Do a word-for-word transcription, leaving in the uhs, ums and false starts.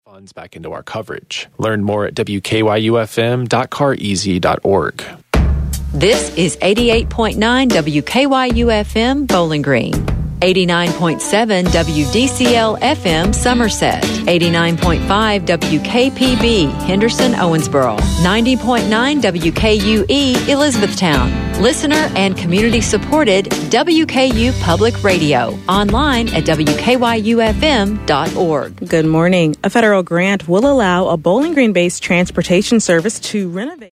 Funds back into our coverage. Learn more at W K Y U F M dot car easy dot org. This is eighty-eight point nine W K Y U F M Bowling Green, eighty-nine point seven W D C L F M Somerset, eighty-nine point five W K P B Henderson Owensboro, ninety point nine W K U E Elizabethtown. Listener and community supported W K U Public Radio. Online at W K Y U F M dot org. Good morning. A federal grant will allow a Bowling Green-based transportation service to renovate.